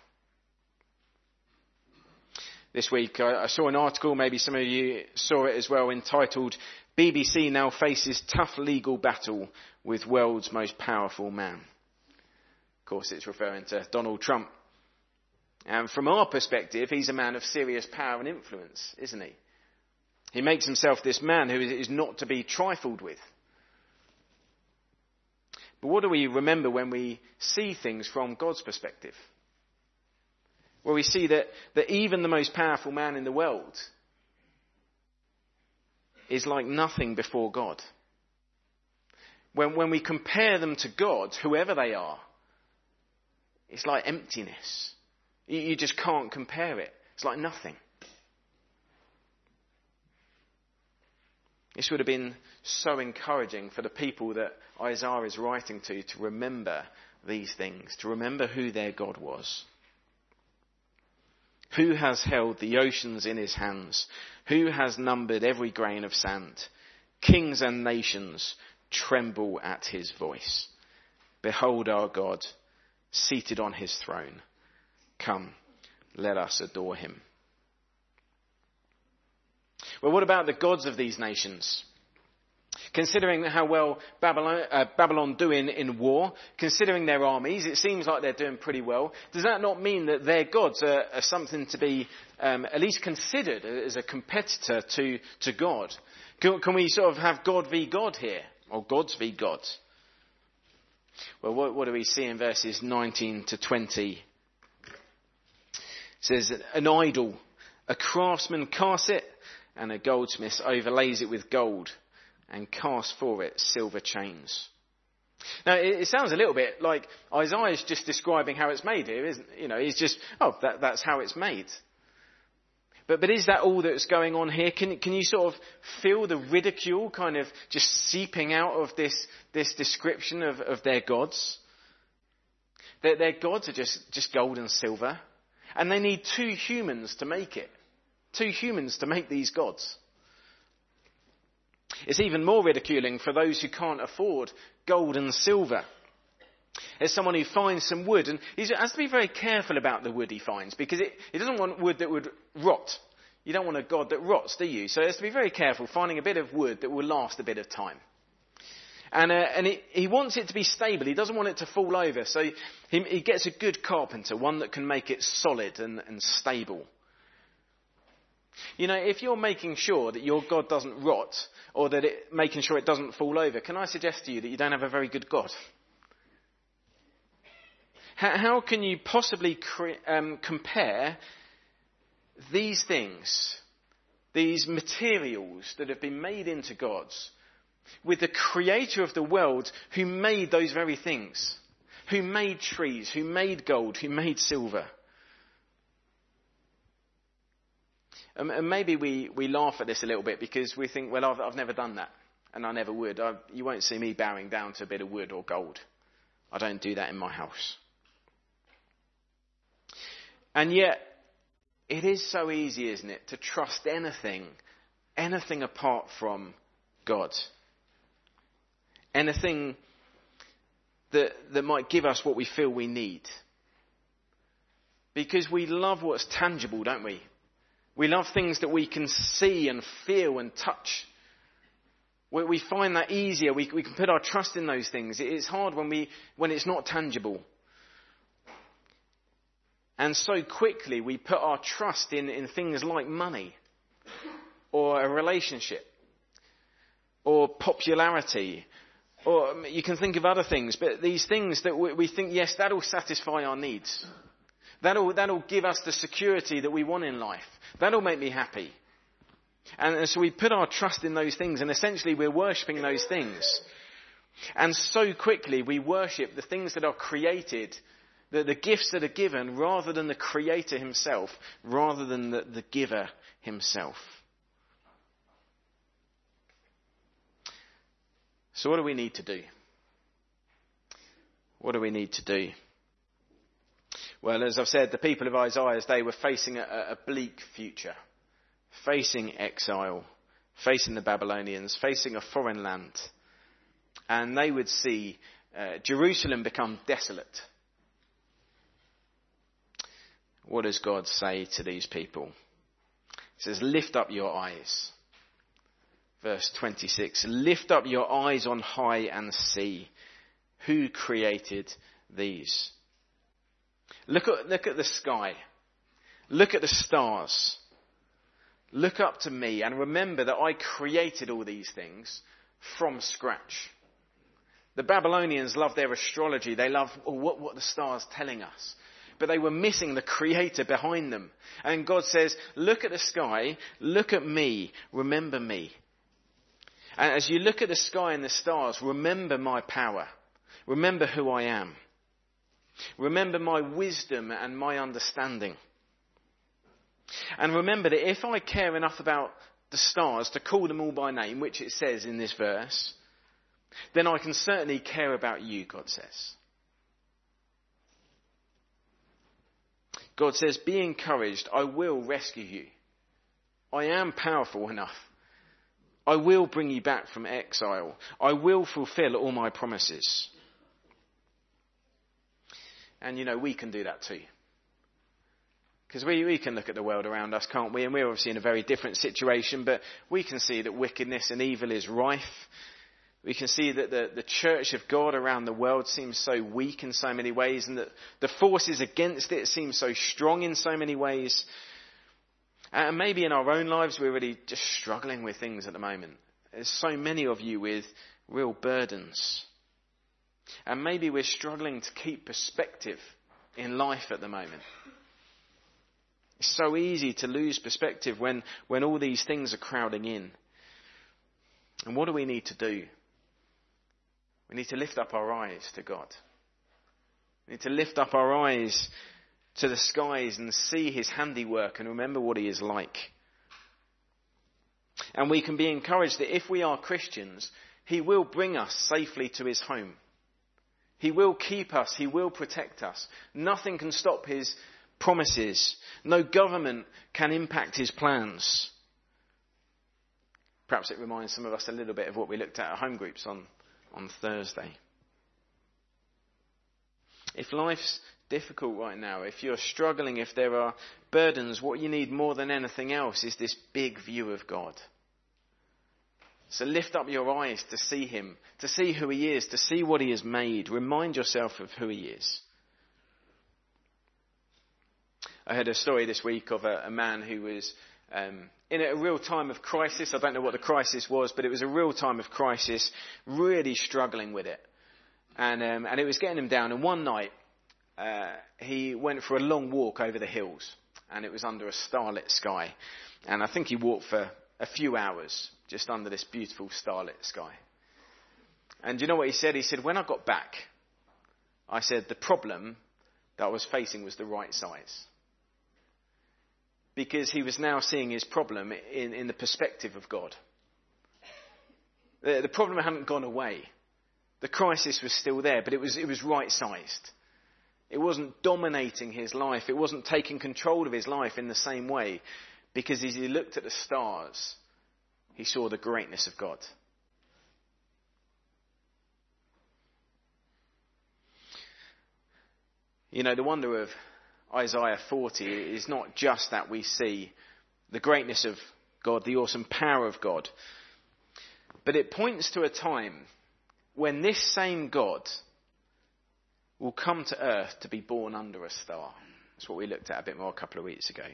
This week I saw an article, maybe some of you saw it as well, entitled B B C Now Faces Tough Legal Battle with World's Most Powerful Man. Of course, it's referring to Donald Trump. And from our perspective, he's a man of serious power and influence, isn't he? He makes himself this man who is not to be trifled with. But what do we remember when we see things from God's perspective? Well, we see that, that even the most powerful man in the world is like nothing before God. When, when we compare them to God, whoever they are, it's like emptiness. You, you just can't compare it. It's like nothing. This would have been so encouraging for the people that Isaiah is writing to, to remember these things, to remember who their God was. Who has held the oceans in his hands? Who has numbered every grain of sand? Kings and nations tremble at his voice. Behold our God, seated on his throne. Come, let us adore him. Well, what about the gods of these nations? Considering how well Babylon, uh, Babylon do in, in war, considering their armies, it seems like they're doing pretty well. Does that not mean that their gods are, are something to be um, at least considered as a competitor to, to God? Can, can we sort of have God v God here? Or gods v gods? Well, what, what do we see in verses nineteen to twenty? It says, an idol, a craftsman casts it, and a goldsmith overlays it with gold, and casts for it silver chains. Now, it, it sounds a little bit like Isaiah's just describing how it's made here, isn't it? You know, he's just, oh, that, that's how it's made. But but is that all that's going on here? Can can you sort of feel the ridicule kind of just seeping out of this this description of, of their gods? Their, their gods are just, just gold and silver, and they need two humans to make it. Two humans to make these gods. It's even more ridiculing for those who can't afford gold and silver. There's someone who finds some wood, and he has to be very careful about the wood he finds, because it, he doesn't want wood that would rot. You don't want a God that rots, do you? So he has to be very careful finding a bit of wood that will last a bit of time. And, uh, and it, he wants it to be stable. He doesn't want it to fall over. So he, he gets a good carpenter, one that can make it solid and, and stable. You know, if you're making sure that your God doesn't rot, or that it, making sure it doesn't fall over, can I suggest to you that you don't have a very good God? How, how can you possibly cre- um, compare these things, these materials that have been made into gods, with the creator of the world who made those very things, who made trees, who made gold, who made silver? Um, and maybe we, we laugh at this a little bit because we think, well, I've, I've never done that, and I never would. I, you won't see me bowing down to a bit of wood or gold. I don't do that in my house. And yet, it is so easy, isn't it, to trust anything, anything apart from God. Anything that, that might give us what we feel we need. Because we love what's tangible, don't we? We love things that we can see and feel and touch. We, we find that easier. We, we can put our trust in those things. It is hard when we when it's not tangible. And so quickly we put our trust in, in things like money, or a relationship, or popularity, or you can think of other things. But these things that we, we think, yes, that'll satisfy our needs. That'll, that'll give us the security that we want in life. That'll make me happy. And, and so we put our trust in those things, and essentially we're worshipping those things. And so quickly we worship the things that are created, the, the gifts that are given, rather than the Creator himself, rather than the, the giver himself. So what do we need to do? What do we need to do? Well, as I've said, the people of Isaiah, they were facing a, a bleak future. Facing exile, facing the Babylonians, facing a foreign land. And they would see uh, Jerusalem become desolate. What does God say to these people? He says, lift up your eyes. Verse twenty-six, lift up your eyes on high and see who created these. Look at, look at the sky. Look at the stars. Look up to me and remember that I created all these things from scratch. The Babylonians loved their astrology. They loved oh, what, what the stars telling us. But they were missing the Creator behind them. And God says, look at the sky, look at me, remember me. And as you look at the sky and the stars, remember my power. Remember who I am. Remember my wisdom and my understanding. And remember that if I care enough about the stars to call them all by name, which it says in this verse, then I can certainly care about you, God says. God says, be encouraged, I will rescue you. I am powerful enough. I will bring you back from exile. I will fulfill all my promises. And you know, we can do that too. Because we, we can look at the world around us, can't we? And we're obviously in a very different situation, but we can see that wickedness and evil is rife. We can see that the, the church of God around the world seems so weak in so many ways, and that the forces against it seem so strong in so many ways. And maybe in our own lives we're really just struggling with things at the moment. There's so many of you with real burdens. And maybe we're struggling to keep perspective in life at the moment. It's so easy to lose perspective when, when all these things are crowding in. And what do we need to do? We need to lift up our eyes to God. We need to lift up our eyes to the skies and see his handiwork and remember what he is like. And we can be encouraged that if we are Christians, he will bring us safely to his home. He will keep us. He will protect us. Nothing can stop his promises. No government can impact his plans. Perhaps it reminds some of us a little bit of what we looked at at home groups on, on Thursday. If life's difficult right now, if you're struggling, if there are burdens, what you need more than anything else is this big view of God. So lift up your eyes to see him, to see who he is, to see what he has made. Remind yourself of who he is. I heard a story this week of a, a man who was um, in a real time of crisis. I don't know what the crisis was, but it was a real time of crisis, really struggling with it. And, um, and it was getting him down. And one night, uh, he went for a long walk over the hills, and it was under a starlit sky. And I think he walked for a few hours just under this beautiful starlit sky. And do you know what he said? He said, when I got back, I said the problem that I was facing was the right size. Because he was now seeing his problem in, in the perspective of God. The, the problem hadn't gone away. The crisis was still there, but it was, it was right-sized. It wasn't dominating his life. It wasn't taking control of his life in the same way. Because as he looked at the stars, he saw the greatness of God. You know, the wonder of Isaiah forty is not just that we see the greatness of God, the awesome power of God, but it points to a time when this same God will come to earth to be born under a star. That's what we looked at a bit more a couple of weeks ago.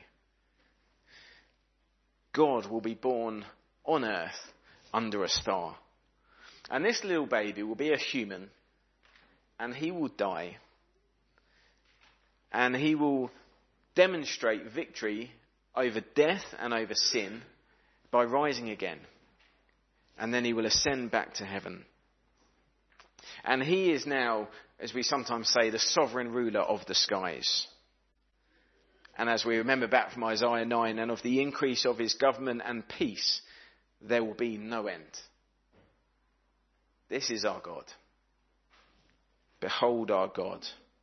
God will be born on earth under a star. And this little baby will be a human, and he will die and he will demonstrate victory over death and over sin by rising again. And then he will ascend back to heaven. And he is now, as we sometimes say, the sovereign ruler of the skies. And as we remember back from Isaiah nine, and of the increase of his government and peace, there will be no end. This is our God. Behold our God.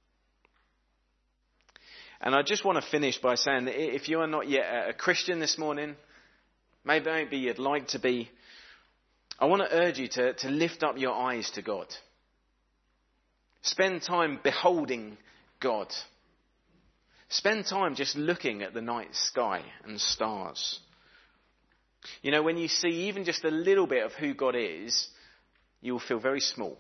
And I just want to finish by saying that if you are not yet a Christian this morning, maybe, maybe you'd like to be, I want to urge you to, to lift up your eyes to God. Spend time beholding God. Spend time just looking at the night sky and stars. You know, when you see even just a little bit of who God is, you will feel very small.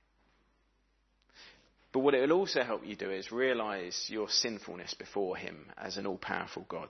But what it will also help you do is realise your sinfulness before him as an all-powerful God.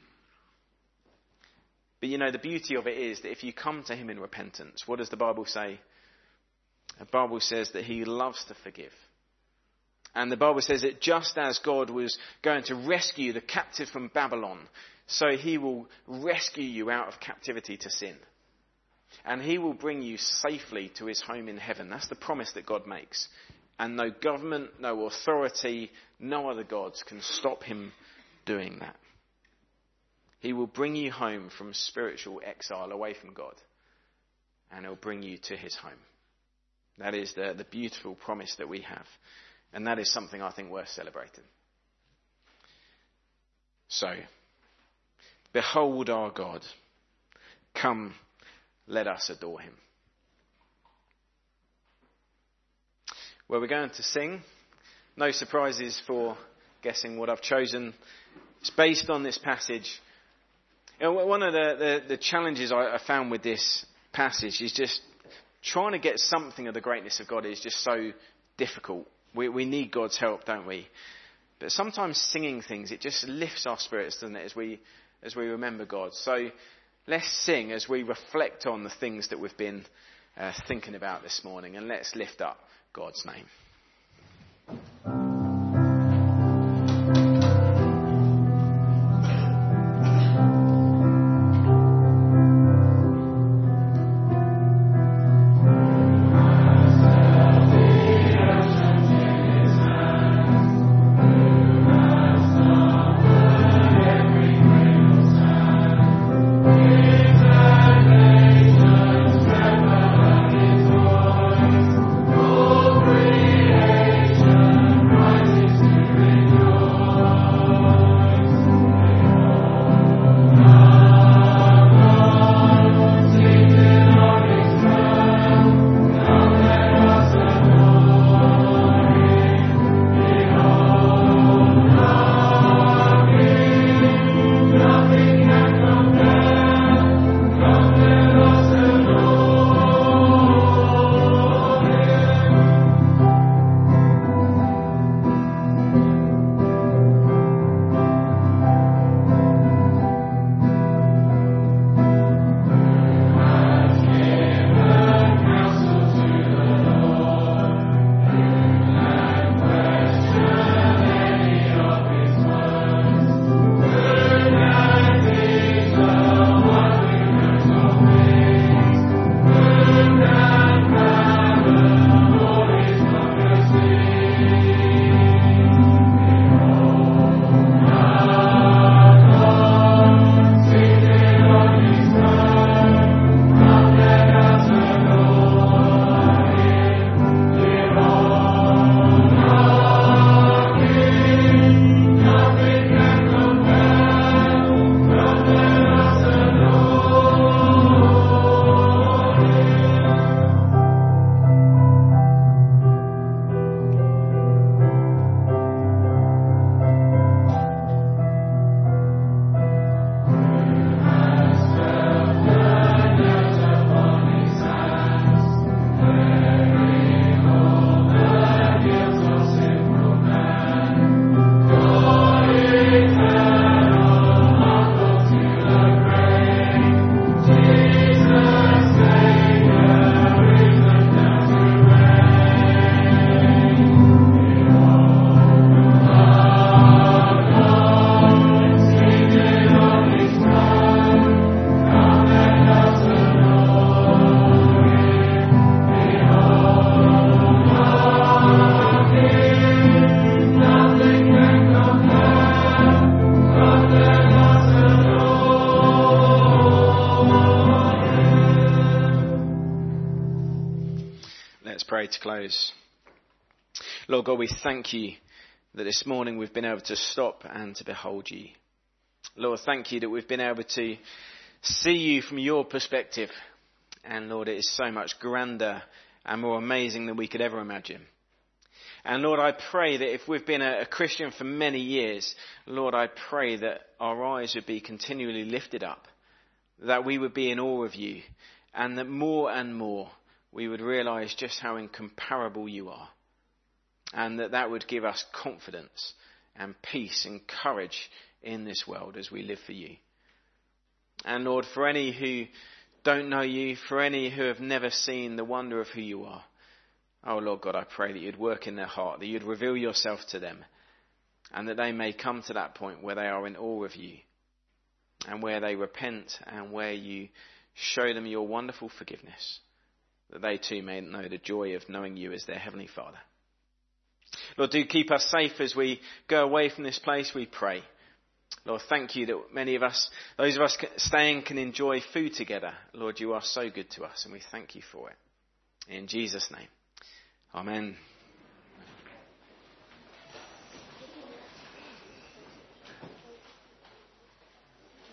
But you know, the beauty of it is that if you come to him in repentance, what does the Bible say? The Bible says that he loves to forgive. And the Bible says that just as God was going to rescue the captive from Babylon, so he will rescue you out of captivity to sin. And he will bring you safely to his home in heaven. That's the promise that God makes. And no government, no authority, no other gods can stop him doing that. He will bring you home from spiritual exile away from God. And he'll bring you to his home. That is the, the beautiful promise that we have. And that is something I think worth celebrating. So, behold our God. Come, let us adore him. Well, we're going to sing. No surprises for guessing what I've chosen. It's based on this passage. You know, one of the, the, the challenges I, I found with this passage is just trying to get something of the greatness of God is just so difficult. We, we need God's help, don't we? But sometimes singing things, it just lifts our spirits, doesn't it, as we, as we remember God. So let's sing as we reflect on the things that we've been uh, thinking about this morning, and let's lift up God's name. Free. close. Lord God, we thank you that this morning we've been able to stop and to behold you. Lord, thank you that we've been able to see you from your perspective. And Lord, it is so much grander and more amazing than we could ever imagine. And Lord, I pray that if we've been a, a Christian for many years, Lord, I pray that our eyes would be continually lifted up, that we would be in awe of you, and that more and more we would realise just how incomparable you are. And that that would give us confidence and peace and courage in this world as we live for you. And Lord, for any who don't know you, for any who have never seen the wonder of who you are, oh Lord God, I pray that you'd work in their heart, that you'd reveal yourself to them, and that they may come to that point where they are in awe of you, and where they repent, and where you show them your wonderful forgiveness, that they too may know the joy of knowing you as their Heavenly Father. Lord, do keep us safe as we go away from this place, we pray. Lord, thank you that many of us, those of us staying, can enjoy food together. Lord, you are so good to us, and we thank you for it. In Jesus' name, amen.